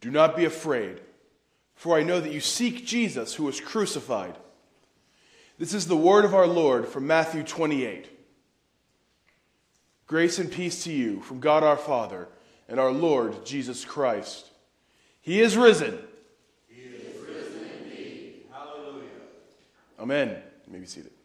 Do not be afraid, for I know that you seek Jesus who was crucified. This is the word of our Lord from Matthew 28. Grace and peace to you from God our Father and our Lord Jesus Christ. He is risen. He is risen indeed. Hallelujah. Amen. You may be seated.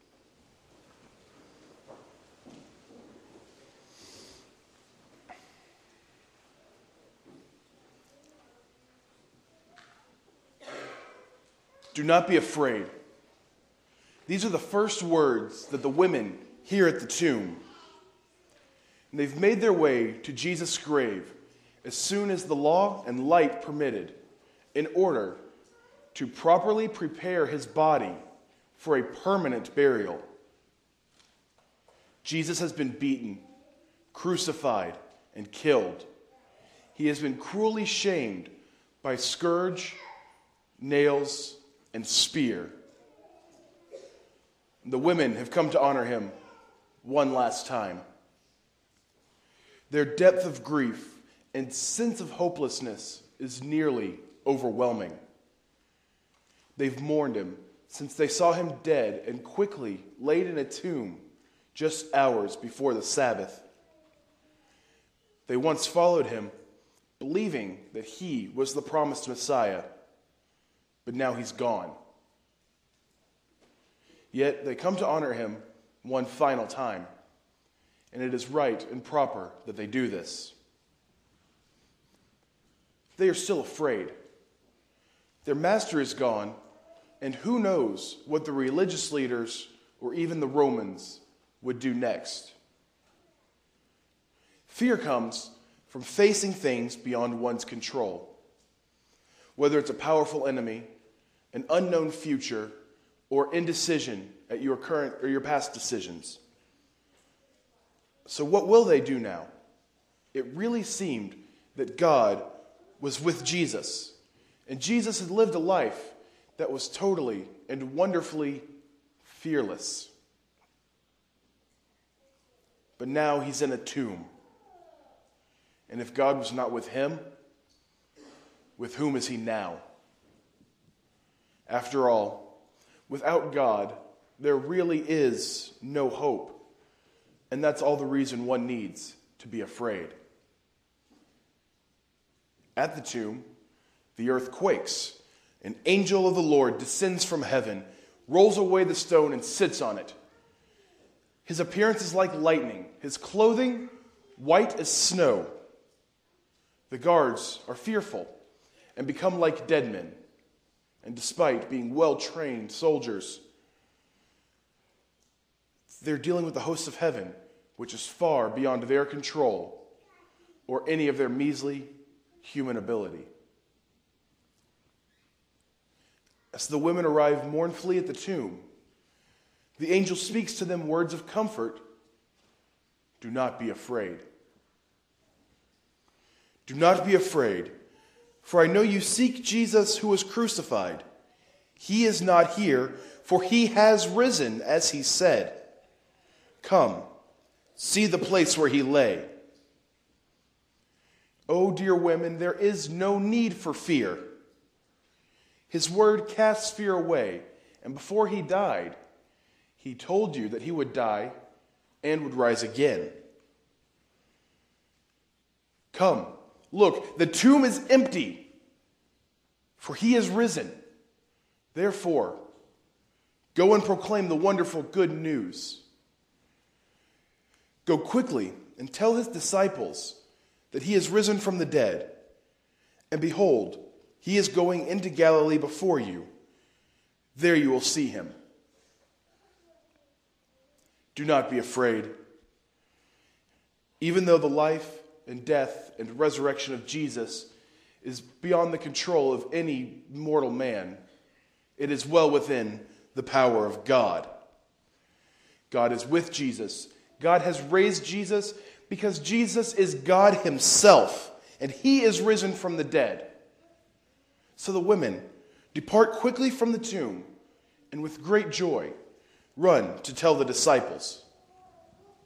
Do not be afraid. These are the first words that the women hear at the tomb. And they've made their way to Jesus' grave as soon as the law and light permitted, in order to properly prepare his body for a permanent burial. Jesus has been beaten, crucified, and killed. He has been cruelly shamed by scourge, nails, and spear. The women have come to honor him one last time. Their depth of grief and sense of hopelessness is nearly overwhelming. They've mourned him since they saw him dead and quickly laid in a tomb just hours before the Sabbath. They once followed him, believing that he was the promised Messiah, but now he's gone. Yet they come to honor him one final time, and it is right and proper that they do this. They are still afraid. Their master is gone, and who knows what the religious leaders or even the Romans would do next. Fear comes from facing things beyond one's control, whether it's a powerful enemy, an unknown future, or indecision at your current or your past decisions. So what will they do now? It really seemed that God was with Jesus, and Jesus had lived a life that was totally and wonderfully fearless. But now he's in a tomb. And if God was not with him, with whom is he now? After all, without God, there really is no hope. And that's all the reason one needs to be afraid. At the tomb, the earth quakes. An angel of the Lord descends from heaven, rolls away the stone, and sits on it. His appearance is like lightning, his clothing white as snow. The guards are fearful and become like dead men. And despite being well-trained soldiers, they're dealing with the hosts of heaven, which is far beyond their control or any of their measly human ability. As the women arrive mournfully at the tomb, the angel speaks to them words of comfort. Do not be afraid. Do not be afraid, for I know you seek Jesus who was crucified. He is not here, for he has risen, as he said. Come, see the place where he lay. Oh, dear women, there is no need for fear. His word casts fear away, and before he died, he told you that he would die and would rise again. Come, look, the tomb is empty, for he is risen. Therefore, go and proclaim the wonderful good news. Go quickly and tell his disciples that he is risen from the dead. And behold, he is going into Galilee before you. There you will see him. Do not be afraid. Even though the life and death and resurrection of Jesus is beyond the control of any mortal man, it is well within the power of God. God is with Jesus. God has raised Jesus because Jesus is God himself, and he is risen from the dead. So the women depart quickly from the tomb, and with great joy run to tell the disciples.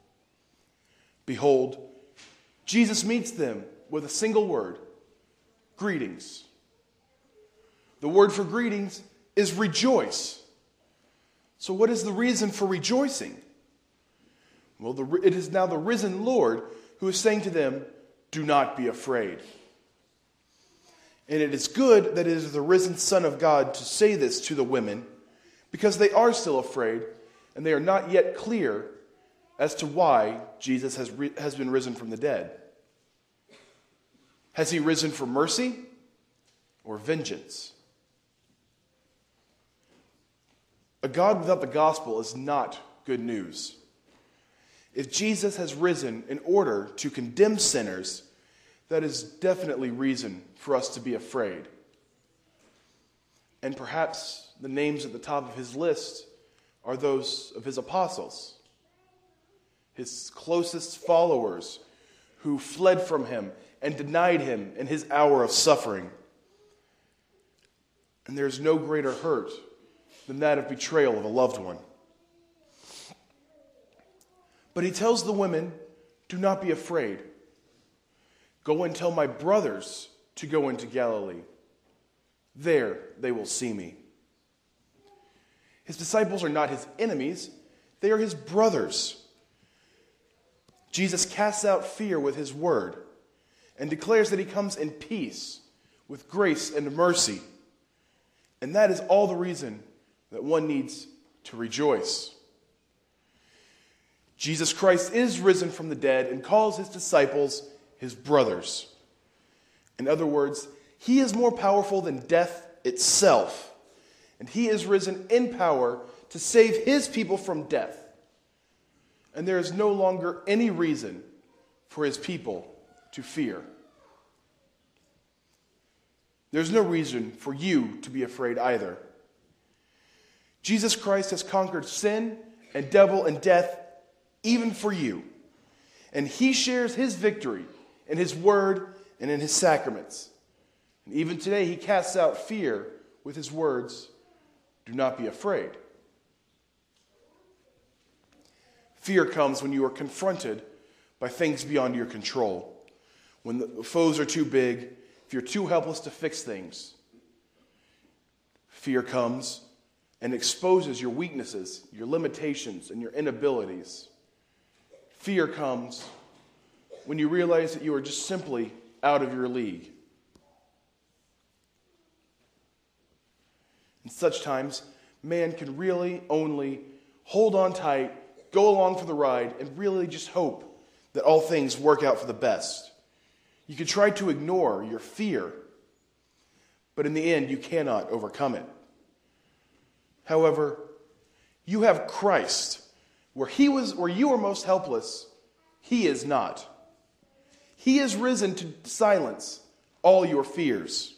Behold, Jesus meets them with a single word, greetings. The word for greetings is rejoice. So what is the reason for rejoicing? Well, it is now the risen Lord who is saying to them, do not be afraid. And it is good that it is the risen Son of God to say this to the women, because they are still afraid, and they are not yet clear as to why Jesus has been risen from the dead. Has he risen for mercy or vengeance? A God without the gospel is not good news. If Jesus has risen in order to condemn sinners, that is definitely reason for us to be afraid. And perhaps the names at the top of his list are those of his apostles, his closest followers who fled from him and denied him in his hour of suffering. And there's no greater hurt than that of betrayal of a loved one. But he tells the women, do not be afraid. Go and tell my brothers to go into Galilee. There they will see me. His disciples are not his enemies. They are his brothers. Jesus casts out fear with his word and declares that he comes in peace with grace and mercy. And that is all the reason that one needs to rejoice. Jesus Christ is risen from the dead and calls his disciples his brothers. In other words, he is more powerful than death itself. And he is risen in power to save his people from death. And there is no longer any reason for his people to fear. There's no reason for you to be afraid either. Jesus Christ has conquered sin and devil and death even for you. And he shares his victory in his word and in his sacraments. And even today he casts out fear with his words, do not be afraid. Fear comes when you are confronted by things beyond your control. When the foes are too big, if you're too helpless to fix things. Fear comes and exposes your weaknesses, your limitations, and your inabilities. Fear comes when you realize that you are just simply out of your league. In such times, man can really only hold on tight, go along for the ride, and really just hope that all things work out for the best. You can try to ignore your fear, but in the end, you cannot overcome it. However, you have Christ. Where you were most helpless, he is not. He is risen to silence all your fears.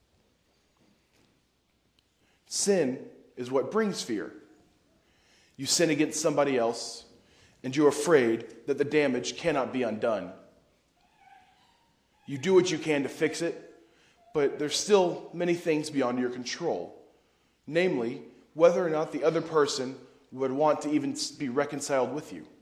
Sin is what brings fear. You sin against somebody else, and you're afraid that the damage cannot be undone. You do what you can to fix it, but there's still many things beyond your control. Namely, whether or not the other person would want to even be reconciled with you.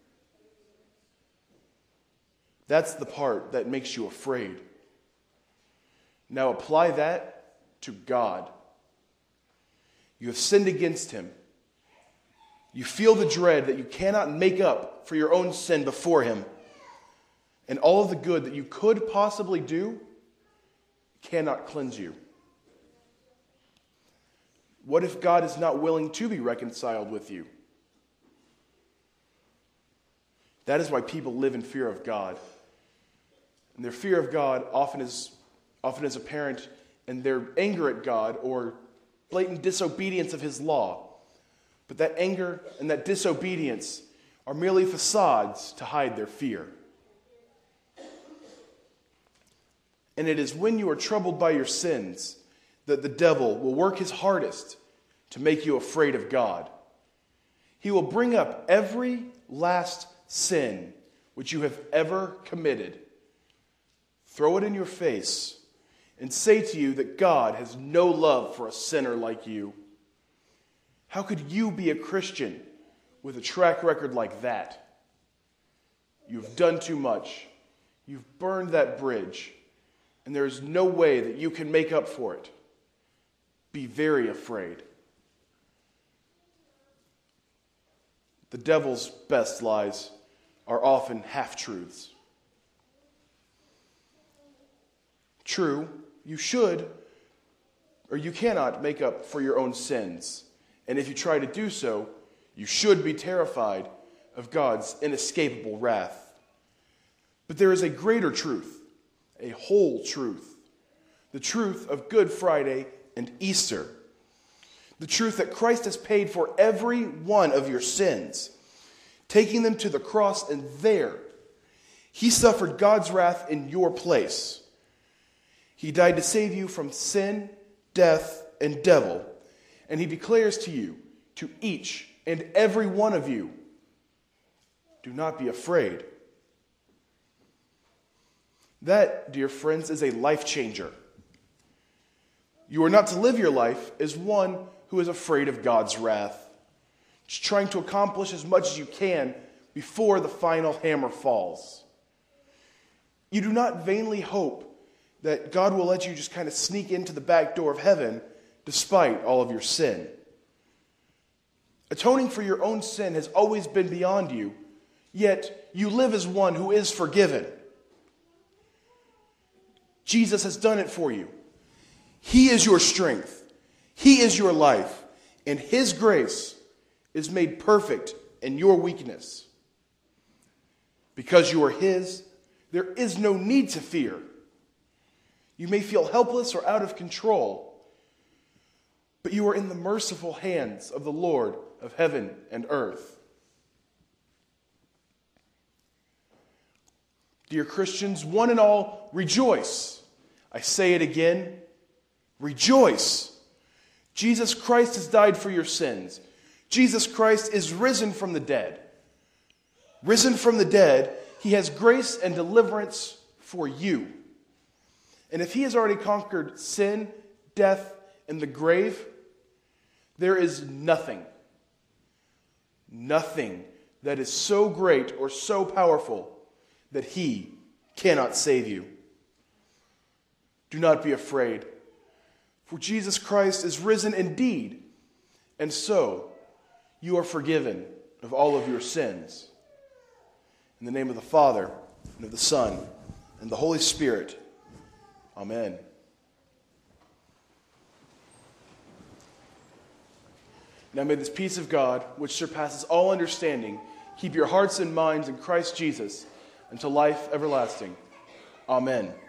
That's the part that makes you afraid. Now apply that to God. You have sinned against him. You feel the dread that you cannot make up for your own sin before him. And all of the good that you could possibly do cannot cleanse you. What if God is not willing to be reconciled with you? That is why people live in fear of God. And their fear of God often is apparent in their anger at God or blatant disobedience of his law. But that anger and that disobedience are merely facades to hide their fear. And it is when you are troubled by your sins that the devil will work his hardest to make you afraid of God. He will bring up every last sin which you have ever committed, throw it in your face, and say to you that God has no love for a sinner like you. How could you be a Christian with a track record like that? You've done too much. You've burned that bridge. and there is no way that you can make up for it, be very afraid. The devil's best lies are often half-truths. True, you should, or you cannot make up for your own sins. And if you try to do so, you should be terrified of God's inescapable wrath. But there is a greater truth, a whole truth, the truth of Good Friday and Easter. The truth that Christ has paid for every one of your sins, taking them to the cross, and there he suffered God's wrath in your place. He died to save you from sin, death, and devil, and he declares to you, to each and every one of you, do not be afraid. That, dear friends, is a life changer. You are not to live your life as one who is afraid of God's wrath, just trying to accomplish as much as you can before the final hammer falls. You do not vainly hope that God will let you just kind of sneak into the back door of heaven despite all of your sin. Atoning for your own sin has always been beyond you, yet you live as one who is forgiven. Jesus has done it for you. He is your strength. He is your life. And his grace is made perfect in your weakness. Because you are his, there is no need to fear. You may feel helpless or out of control, but you are in the merciful hands of the Lord of heaven and earth. Dear Christians, one and all, rejoice. I say it again, rejoice. Jesus Christ has died for your sins. Jesus Christ is risen from the dead. Risen from the dead, he has grace and deliverance for you. And if he has already conquered sin, death, and the grave, there is nothing that is so great or so powerful that he cannot save you. Do not be afraid, for Jesus Christ is risen indeed, and so you are forgiven of all of your sins. In the name of the Father, and of the Son, and the Holy Spirit. Amen. Now may this peace of God, which surpasses all understanding, keep your hearts and minds in Christ Jesus until life everlasting. Amen.